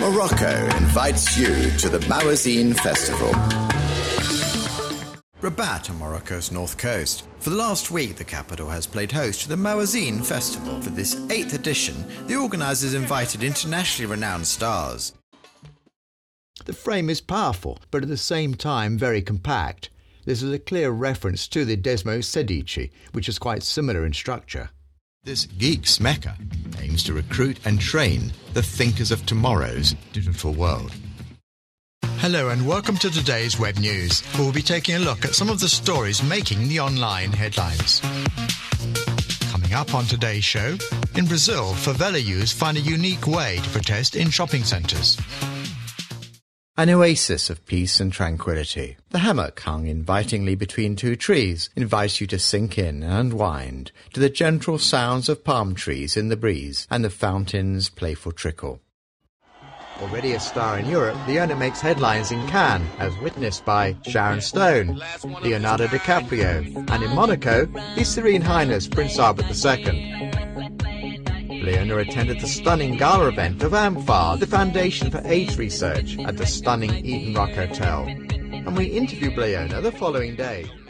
Morocco invites you to the Mawazine Festival. Rabat on Morocco's north coast. For the last week, the capital has played host to the Mawazine Festival. For this 8th edition, the organisers invited internationally renowned stars. The frame is powerful, but at the same time very compact. This is a clear reference to the Desmos Sedici, which is quite similar in structure. This Geeks Mecca aims to recruit and train the thinkers of tomorrow's digital world. Hello and welcome to today's web news. We'll be taking a look at some of the stories making the online headlines. Coming up on today's show, in Brazil, favela youths find a unique way to protest in shopping centres. An oasis of peace and tranquility. The hammock hung invitingly between two trees invites you to sink in and wind to the gentle sounds of palm trees in the breeze and the fountain's playful trickle. Already a star in Europe, Leona makes headlines in Cannes, as witnessed by Sharon Stone, Leonardo DiCaprio, and in Monaco, His Serene Highness Prince Albert II. Leona attended the stunning gala event of AMFAR, the Foundation for AIDS Research, at the stunning Eden Rock Hotel. And we interviewed Leona the following day.